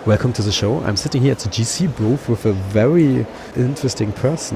Welcome to the show. I'm sitting here at the GC booth with a very interesting person.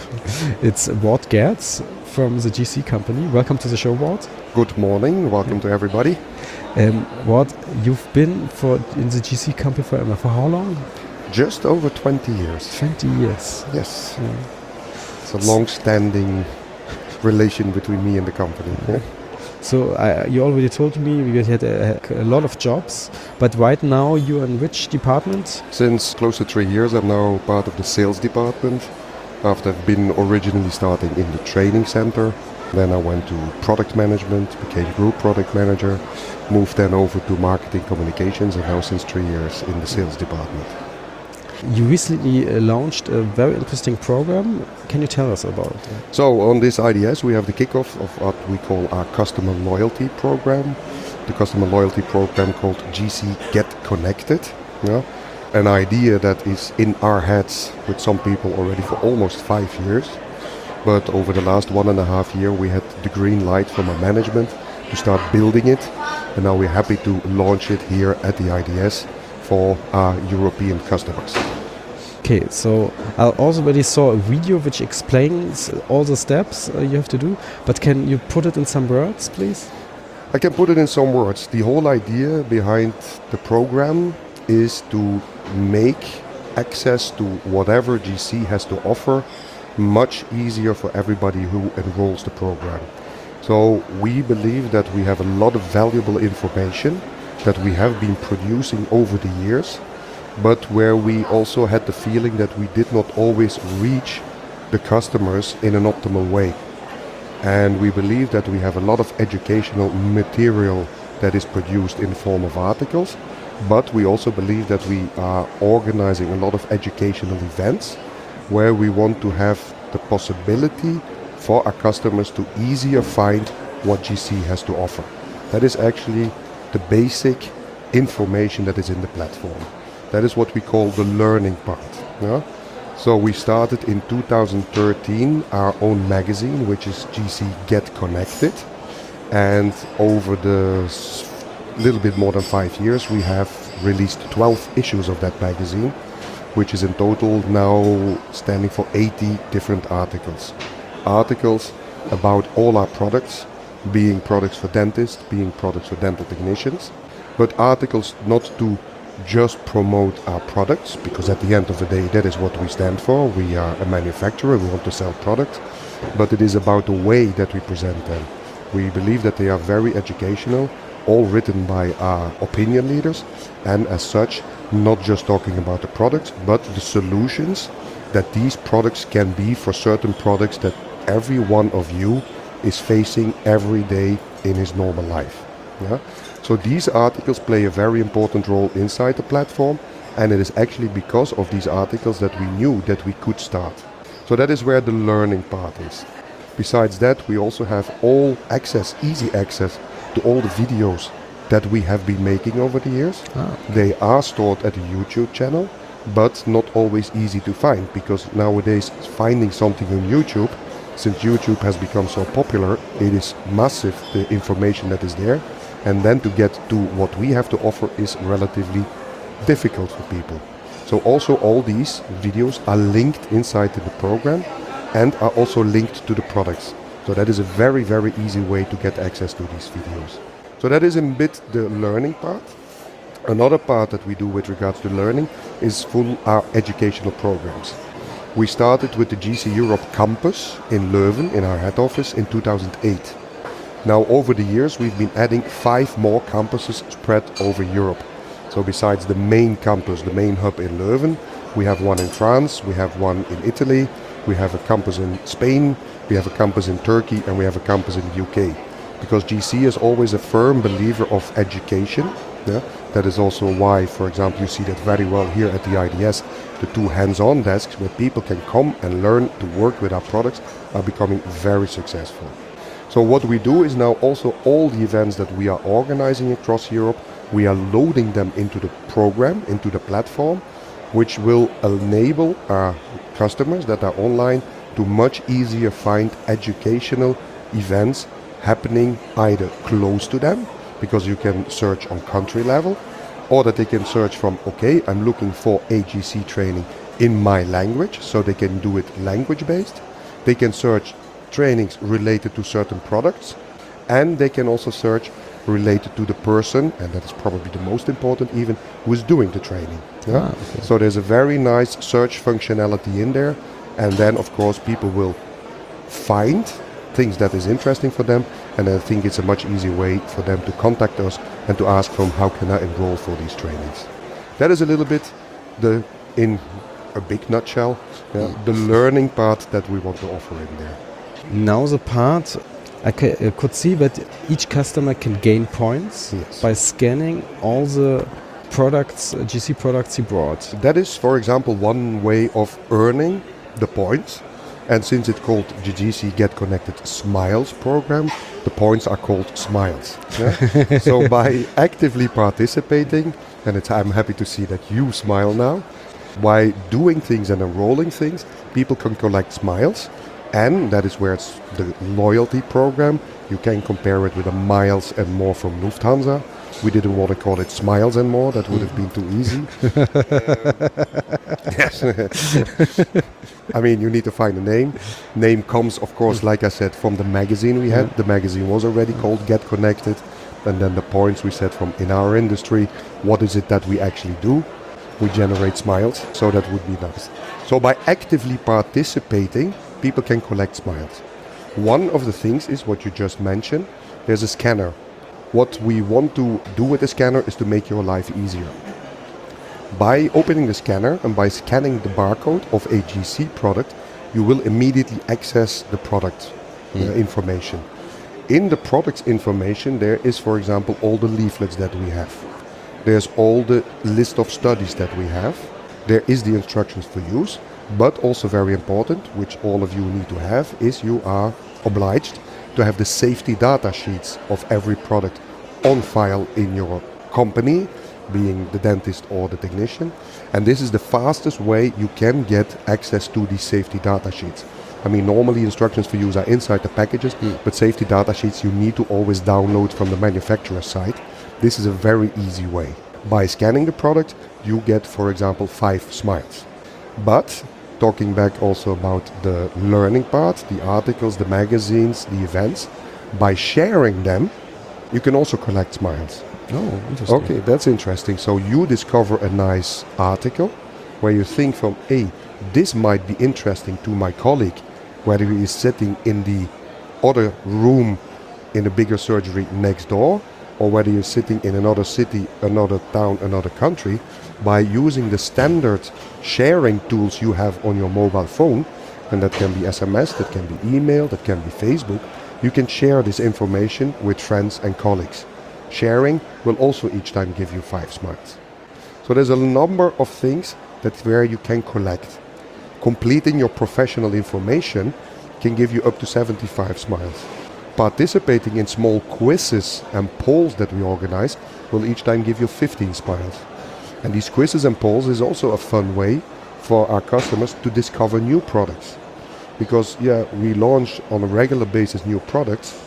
It's Ward Gertz from the GC company. Welcome to the show, Ward. Good morning. Welcome to everybody. Ward, you've been in the GC company for how long? Just over 20 years. 20 years. Yes. Yeah. It's a long-standing relation between me and the company. Yeah? So you already told me you had a lot of jobs, but right now you're in which department? Since close to 3 years, I'm now part of the sales department. After I've been originally starting in the training center, then I went to product management, became group product manager, moved then over to marketing communications, and now since 3 years in the sales department. You recently launched a very interesting program. Can you tell us about it? So on this IDS we have the kickoff of what we call our customer loyalty program. The customer loyalty program called GC Get Connected. Yeah? An idea that is in our heads with some people already for almost 5 years. But over the last 1.5 years we had the green light from our management to start building it. And now we're happy to launch it here at the IDS for our European customers. Okay, so I also already saw a video which explains all the steps you have to do, but can you put it in some words, please? I can put it in some words. The whole idea behind the program is to make access to whatever GC has to offer much easier for everybody who enrolls the program. So we believe that we have a lot of valuable information that we have been producing over the years, but where we also had the feeling that we did not always reach the customers in an optimal way. And we believe that we have a lot of educational material that is produced in the form of articles, but we also believe that we are organizing a lot of educational events where we want to have the possibility for our customers to easier find what GC has to offer. That is actually the basic information that is in the platform. That is what we call the learning part. Yeah? So we started in 2013 our own magazine, which is GC Get Connected. And over the little bit more than 5 years, we have released 12 issues of that magazine, which is in total now standing for 80 different articles. Articles about all our products, being products for dentists, being products for dental technicians, but articles not to just promote our products, because at the end of the day that is what we stand for. We are a manufacturer, we want to sell products, but it is about the way that we present them. We believe that they are very educational, all written by our opinion leaders, and as such not just talking about the products, but the solutions that these products can be for certain products that every one of you is facing every day in his normal life. Yeah? So these articles play a very important role inside the platform, and it is actually because of these articles that we knew that we could start. So that is where the learning part is. Besides that, we also have all access, easy access to all the videos that we have been making over the years. They are stored at a YouTube channel, but not always easy to find, because nowadays finding something on YouTube, since YouTube has become so popular, it is massive, the information that is there, and then to get to what we have to offer is relatively difficult for people. So also all these videos are linked inside the program and are also linked to the products. So that is a very, very easy way to get access to these videos. So that is a bit the learning part. Another part that we do with regards to learning is full our educational programs. We started with the GC Europe campus in Leuven, in our head office, in 2008. Now over the years we've been adding 5 more campuses spread over Europe. So besides the main campus, the main hub in Leuven, we have one in France, we have one in Italy, we have a campus in Spain, we have a campus in Turkey, and we have a campus in the UK. Because GC is always a firm believer of education. Yeah? That is also why, for example, you see that very well here at the IDS, the 2 hands-on desks where people can come and learn to work with our products are becoming very successful. So what we do is now also all the events that we are organizing across Europe, we are loading them into the program, into the platform, which will enable our customers that are online to much easier find educational events happening either close to them, because you can search on country level, or that they can search from, okay, I'm looking for AGC training in my language, so they can do it language-based. They can search trainings related to certain products, and they can also search related to the person, and that is probably the most important even, who is doing the training. Yeah? Okay. So there's a very nice search functionality in there, and then of course people will find things that is interesting for them, and I think it's a much easier way for them to contact us and to ask from how can I enroll for these trainings. That is a little bit in a big nutshell, the learning part that we want to offer in there. Now the part I could see that each customer can gain points by scanning all the products, GC products he brought. That is, for example, one way of earning the points. And since it's called GC Get Connected Smiles program, the points are called Smiles. Yeah? So by actively participating, and I'm happy to see that you smile now, by doing things and enrolling things, people can collect smiles. And that is where it's the loyalty program. You can compare it with the miles and more from Lufthansa. We didn't want to call it Smiles and More. That would have been too easy. Yes. I mean, you need to find a name. Name comes, of course, like I said, from the magazine we had. The magazine was already called Get Connected. And then the points we said from in our industry, what is it that we actually do? We generate smiles, so that would be nice. So by actively participating, people can collect smiles. One of the things is what you just mentioned. There's a scanner. What we want to do with the scanner is to make your life easier. By opening the scanner and by scanning the barcode of a GC product, you will immediately access the product information. In the product's information, there is, for example, all the leaflets that we have. There's all the list of studies that we have. There is the instructions for use, but also very important, which all of you need to have, is you are obliged to have the safety data sheets of every product on file in your company, being the dentist or the technician. And this is the fastest way you can get access to these safety data sheets. I mean, normally instructions for use are inside the packages, but safety data sheets you need to always download from the manufacturer's site. This is a very easy way. By scanning the product, you get, for example, 5 smiles. But talking back also about the learning part, the articles, the magazines, the events, by sharing them, you can also collect smiles. Oh, interesting. Okay, that's interesting. So you discover a nice article where you think from, hey, this might be interesting to my colleague, whether he is sitting in the other room in a bigger surgery next door, or whether you're sitting in another city, another town, another country. By using the standard sharing tools you have on your mobile phone, and that can be SMS, that can be email, that can be Facebook, you can share this information with friends and colleagues. Sharing will also each time give you 5 smiles. So there's a number of things that's where you can collect. Completing your professional information can give you up to 75 smiles. Participating in small quizzes and polls that we organize will each time give you 15 smiles. And these quizzes and polls is also a fun way for our customers to discover new products. Because we launch on a regular basis new products.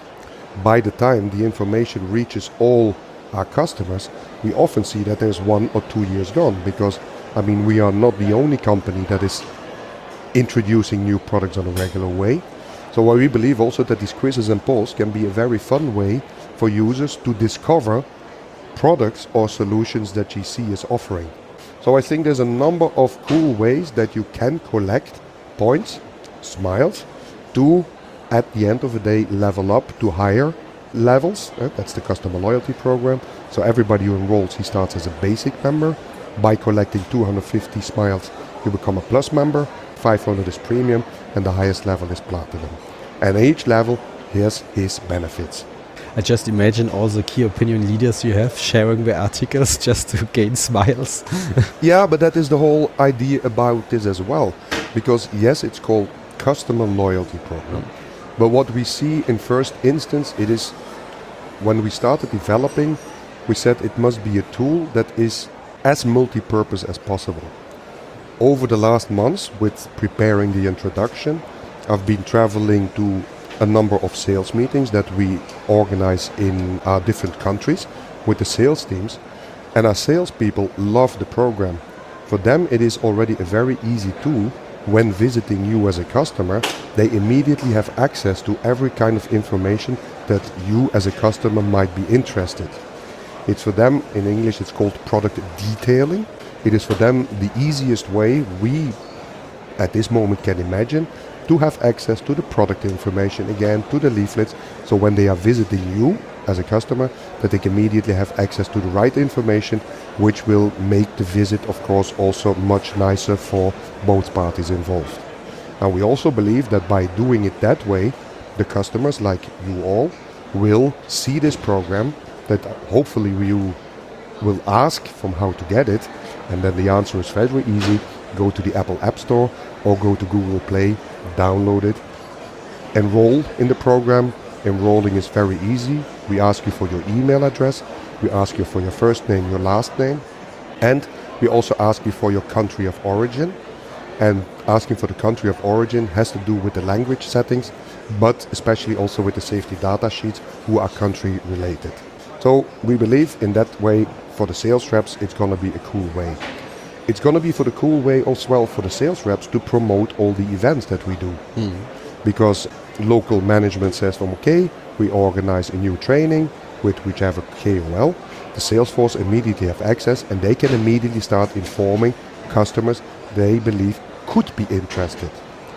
By the time the information reaches all our customers, we often see that there's 1 or 2 years gone. Because, I mean, we are not the only company that is introducing new products on a regular way. So we believe also that these quizzes and polls can be a very fun way for users to discover products or solutions that GC is offering. So I think there's a number of cool ways that you can collect points, smiles, to, at the end of the day, level up to higher levels. That's the customer loyalty program. So everybody who enrolls, he starts as a basic member. By collecting 250 smiles, you become a plus member. 500 is premium, and the highest level is platinum. And each level has his benefits. I just imagine all the key opinion leaders you have sharing their articles just to gain smiles. Yeah, but that is the whole idea about this as well. Because yes, it's called customer loyalty program. But what we see in first instance, it is when we started developing, we said it must be a tool that is as multi-purpose as possible. Over the last months, with preparing the introduction, I've been traveling to a number of sales meetings that we organize in our different countries with the sales teams. And our salespeople love the program. For them, it is already a very easy tool. When visiting you as a customer, they immediately have access to every kind of information that you as a customer might be interested. It's for them, in English it's called product detailing. It is for them the easiest way we at this moment can imagine to have access to the product information, again, to the leaflets, so when they are visiting you as a customer, that they can immediately have access to the right information, which will make the visit, of course, also much nicer for both parties involved. And we also believe that by doing it that way, the customers, like you all, will see this program, that hopefully you will ask from how to get it, and then the answer is very easy. Go to the Apple App Store or go to Google Play, download it, enroll in the program. Enrolling is very easy. We ask you for your email address, we ask you for your first name, your last name, and we also ask you for your country of origin. And asking for the country of origin has to do with the language settings, but especially also with the safety data sheets who are country related. So we believe in that way for the sales reps it's going to be a cool way. It's going to be for the cool way as well for the sales reps to promote all the events that we do. Because local management says, okay, we organize a new training with whichever KOL. The sales force immediately have access and they can immediately start informing customers they believe could be interested.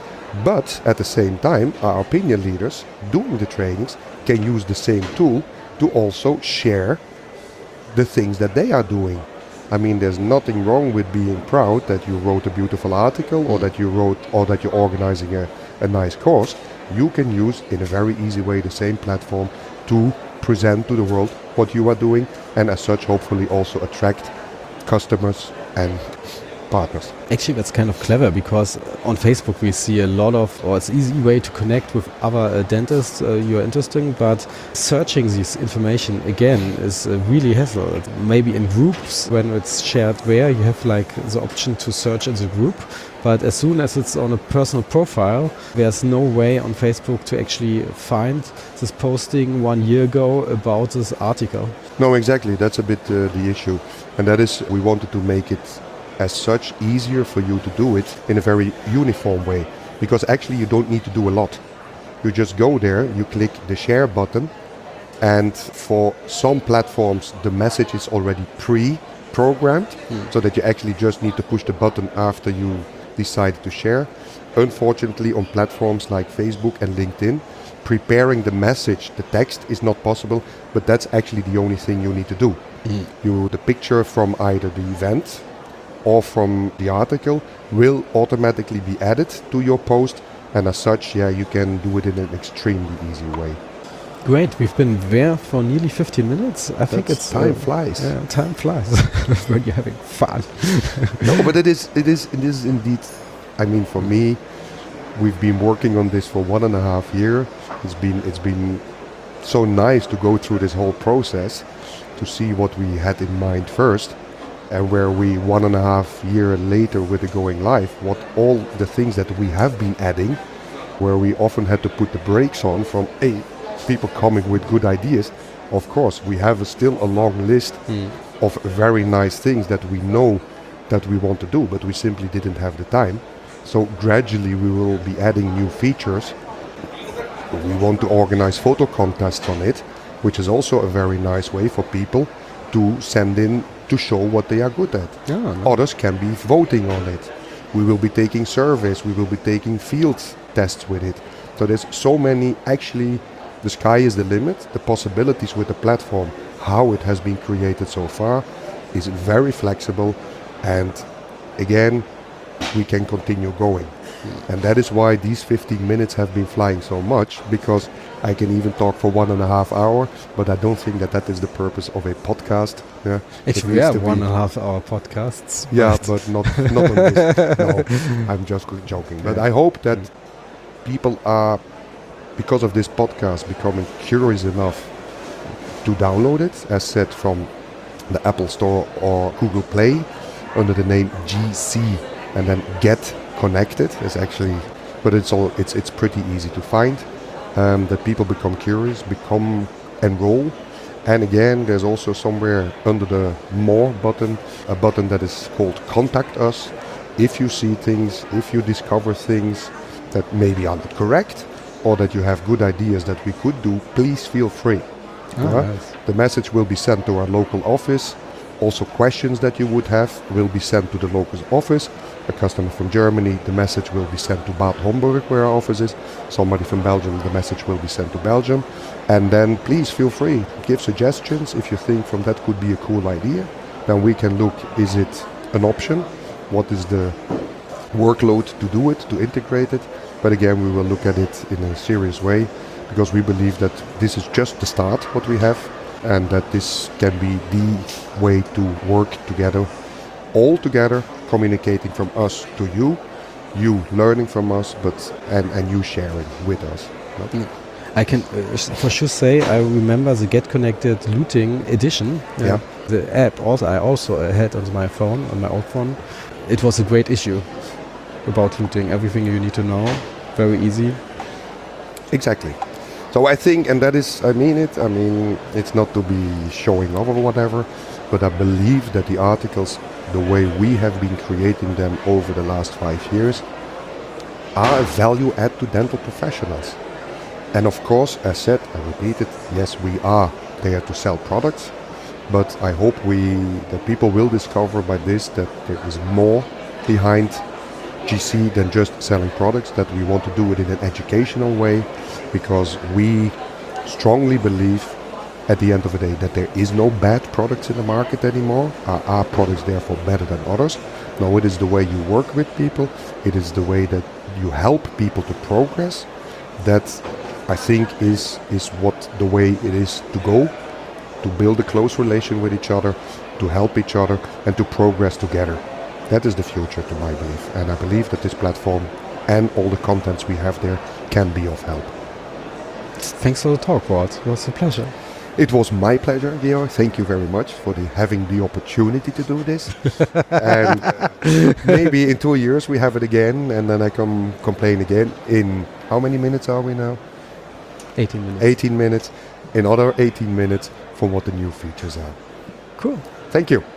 But at the same time, our opinion leaders doing the trainings can use the same tool to also share the things that they are doing. I mean, there's nothing wrong with being proud that you wrote a beautiful article or that you're organizing a nice course. You can use in a very easy way the same platform to present to the world what you are doing, and as such hopefully also attract customers and partners. Actually, that's kind of clever, because on Facebook we see a lot of, or it's an easy way to connect with other dentists you're interesting, but searching this information again is really hassle. Maybe in groups, when it's shared where, you have like the option to search in the group, but as soon as it's on a personal profile, there's no way on Facebook to actually find this posting 1 year ago about this article. No, exactly. That's a bit the issue. And that is, we wanted to make it as such easier for you to do it in a very uniform way, because actually you don't need to do a lot. You just go there, you click the share button, and for some platforms the message is already pre-programmed, so that you actually just need to push the button after you decide to share. Unfortunately, on platforms like Facebook and LinkedIn, preparing the message, the text is not possible, but that's actually the only thing you need to do. The picture from either the event or from the article will automatically be added to your post, and as such, you can do it in an extremely easy way. Great, we've been there for nearly 15 minutes. I think it's time flies. Yeah, time flies when you're having fun. No, but it is indeed. I mean, for me, we've been working on this for 1.5 years. It's been so nice to go through this whole process to see what we had in mind first, and where we 1.5 years later with the going live, what all the things that we have been adding, where we often had to put the brakes on from people coming with good ideas. Of course, we have still a long list of very nice things that we know that we want to do, but we simply didn't have the time. So gradually we will be adding new features. We want to organize photo contests on it, which is also a very nice way for people to send in to show what they are good at. Others can be voting on it. We will be taking surveys, we will be taking field tests with it. So there's so many, actually the sky is the limit. The possibilities with the platform, how it has been created so far, is very flexible, and again we can continue going. And that is why these 15 minutes have been flying so much, because I can even talk for 1.5 hours, but I don't think that is the purpose of a podcast. Actually, we have 1.5 hour podcasts. But not on this. No, I'm just joking. But I hope that people are, because of this podcast, becoming curious enough to download it, as said, from the Apple Store or Google Play under the name GC, and then Get Connected is actually, but it's pretty easy to find. That people become curious, enroll, And again, there's also somewhere under the More button, a button that is called Contact Us. If you see things, if you discover things that maybe are not correct, or that you have good ideas that we could do, please feel free. Nice. The message will be sent to our local office. Also, questions that you would have will be sent to the local office. A customer from Germany, the message will be sent to Bad Homburg, where our office is. Somebody from Belgium, the message will be sent to Belgium. And then please feel free, give suggestions. If you think from that could be a cool idea, then we can look, is it an option? What is the workload to do it, to integrate it? But again, we will look at it in a serious way, because we believe that this is just the start, what we have, and that this can be the way to work together, all together, communicating from us to you learning from us, and you sharing with us. I can for sure say I remember the Get Connected looting edition. Yeah. The app I also had on my phone, on my old phone. It was a great issue about looting, everything you need to know, very easy. Exactly. So I think, and that is, I mean, it's not to be showing off or whatever, but I believe that the articles, the way we have been creating them over the last 5 years, are a value add to dental professionals. And of course, as said, I repeat it, yes, we are there to sell products, but I hope that people will discover by this that there is more behind GC than just selling products, that we want to do it in an educational way, because we strongly believe at the end of the day that there is no bad products in the market anymore. Are our products therefore better than others? No, it is the way you work with people, it is the way that you help people to progress, that I think is what the way it is to go, to build a close relation with each other, to help each other, and to progress together. That is the future, to my belief, and I believe that this platform and all the contents we have there can be of help. Thanks for the talk, Walt. It was a pleasure. It was my pleasure, Georg. Thank you very much for having the opportunity to do this. And maybe in 2 years we have it again, and then I come complain again. In how many minutes are we now? 18 minutes. 18 minutes. In other 18 minutes for what the new features are. Cool. Thank you.